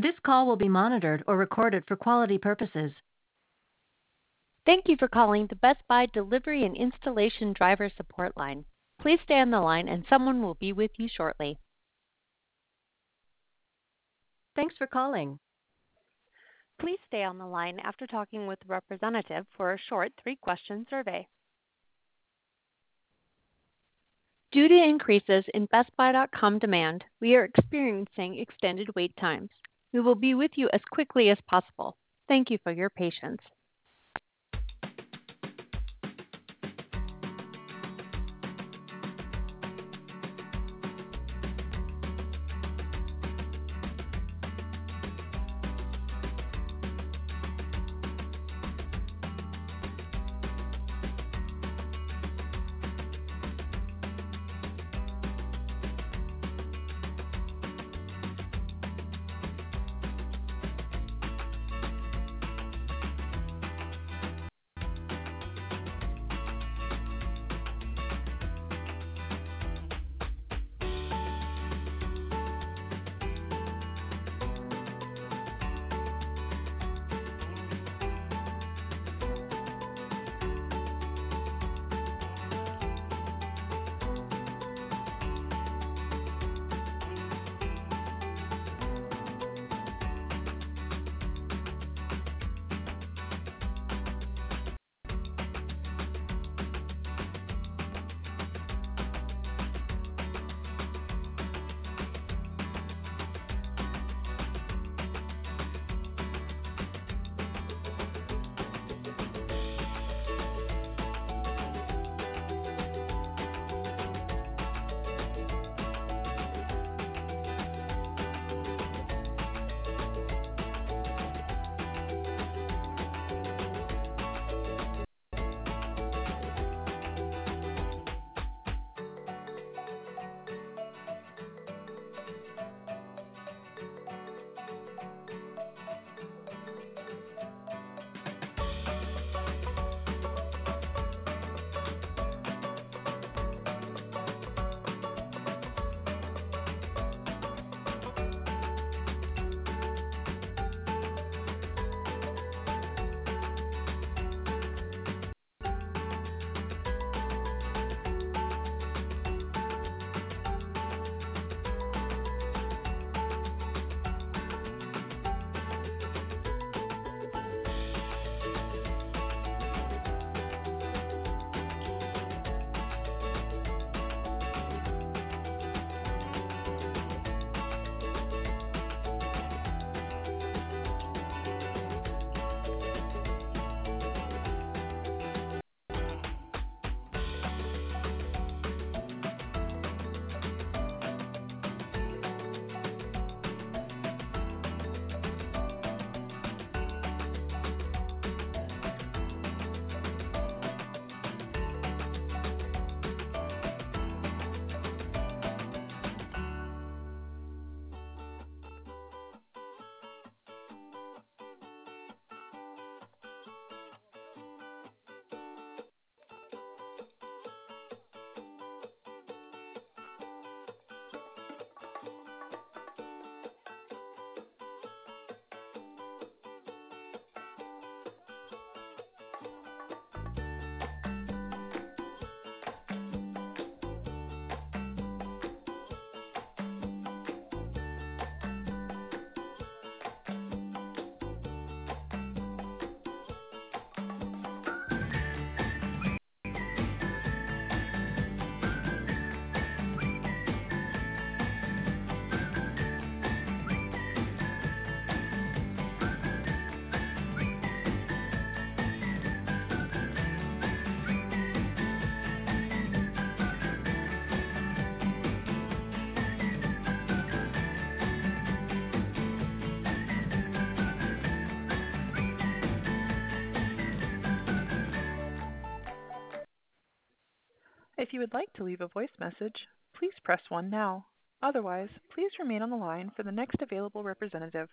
This call will be monitored or recorded for quality purposes. Thank you for calling the Best Buy Delivery and Installation Driver Support Line. Please stay on the line and someone will be with you shortly. Thanks for calling. Please stay on the line after talking with the representative for a short 3-question survey. Due to increases in BestBuy.com demand, we are experiencing extended wait times. We will be with you as quickly as possible. Thank you for your patience. If you would like to leave a voice message, please press 1 now. Otherwise, please remain on the line for the next available representative.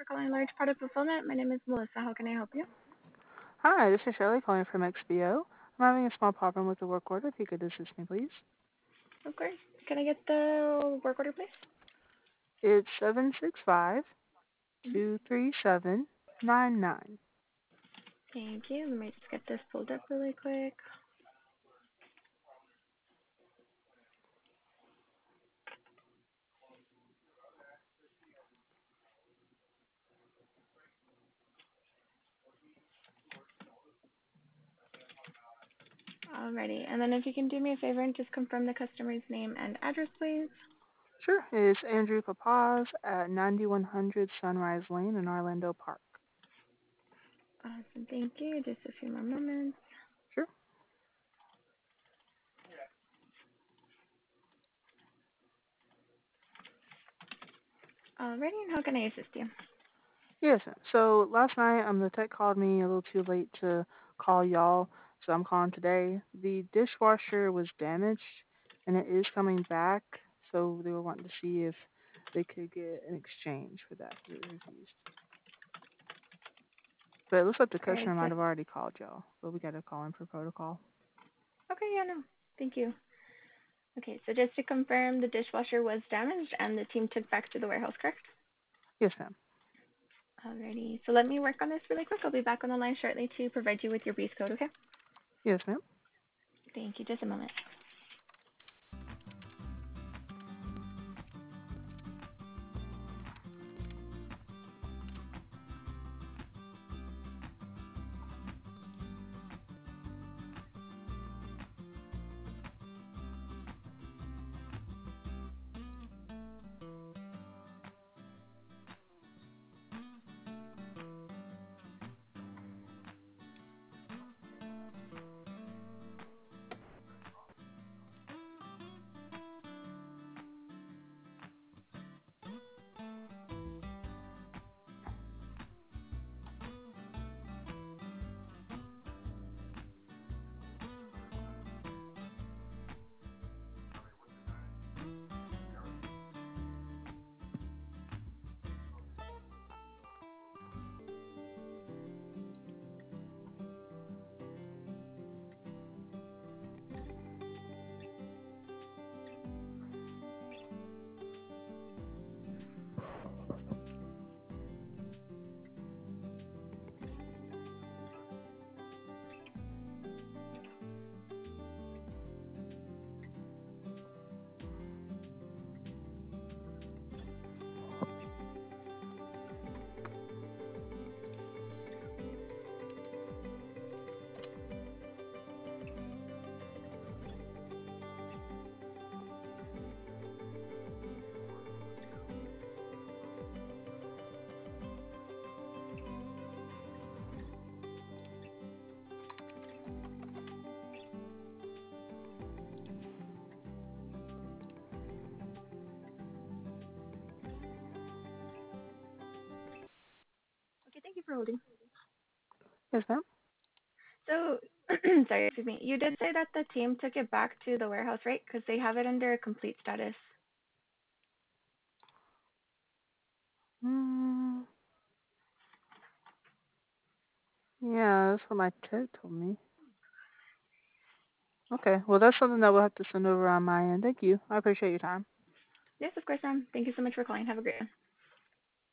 calling Large Product Fulfillment. My name is Melissa. How can I help you? Hi, this is Shirley calling from XBO. I'm having a small problem with the work order. If you could assist me, please. Of course. Can I get the work order, please? It's 765 hmm 23799. Thank you. Let me just get this pulled up really quick. Alrighty. And then if you can do me a favor and just confirm the customer's name and address, please. Sure. It's Andrew Papaz at 9100 Sunrise Lane in Orlando Park. Awesome. Thank you. Just a few more moments. Sure. Alrighty. And how can I assist you? Yes, ma'am. So last night, the tech called me a little too late to call y'all, so I'm calling today. The dishwasher was damaged, and it is coming back, so they were wanting to see if they could get an exchange for that because it was used. But it looks like the Alright. customer might have already called y'all, but we got to call in for protocol. Okay. Yeah. No. Thank you. Okay. So just to confirm, the dishwasher was damaged and the team took back to the warehouse, correct? Yes, ma'am. Alrighty. So let me work on this really quick. I'll be back on the line shortly to provide you with your breeze code, okay? Yes, ma'am. Thank you. Just a moment. Okay, thank you for holding. Yes, ma'am. So, sorry, excuse me. You did say that the team took it back to the warehouse, right? Because they have it under a complete status. Mm, yeah, that's what my tech told me. Okay, well, that's something that we'll have to send over on my end. Thank you. I appreciate your time. Yes, of course, ma'am. Thank you so much for calling. Have a great one.